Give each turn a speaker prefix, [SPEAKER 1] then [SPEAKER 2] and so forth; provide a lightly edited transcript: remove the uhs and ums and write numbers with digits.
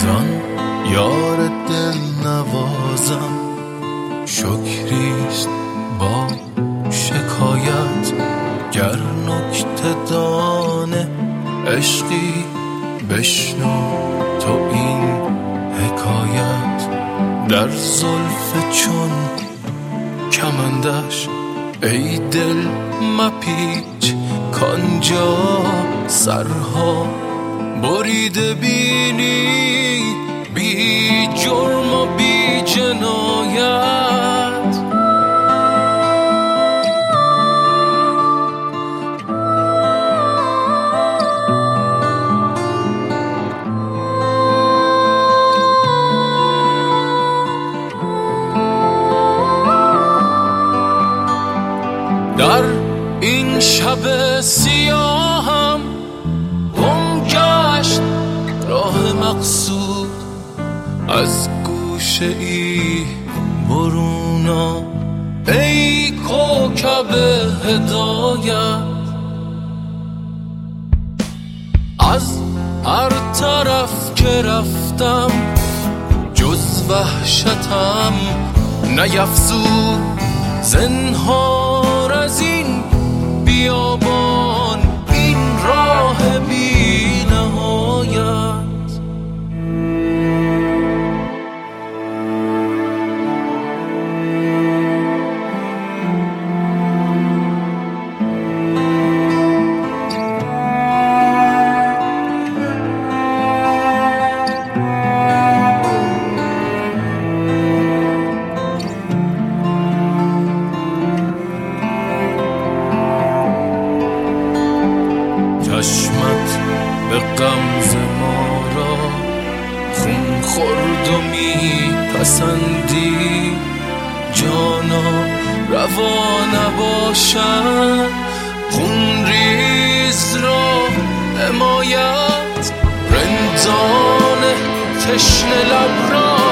[SPEAKER 1] جان یار دل نوازم، شکریست با شکایت. گر نکته دانه عشقی بشنو تو این حکایت. در زلف چون کمندش ای دل مپیچ، کانجا سرها بریده بینی بی جرم و بی جنایت. در این شب سیاهم گم گشت راه مقصود، از گوشه ای برونا ای کوکب هدایت. از هر طرف که رفتم جز وحشتم نیفزود، زنهار از این بیابان این راه بی نهایت. چشمت به غمز ما را خون خورد و می پسندی، جانا روا نباشد خون ریز را حمایت. رندان تشنه لب را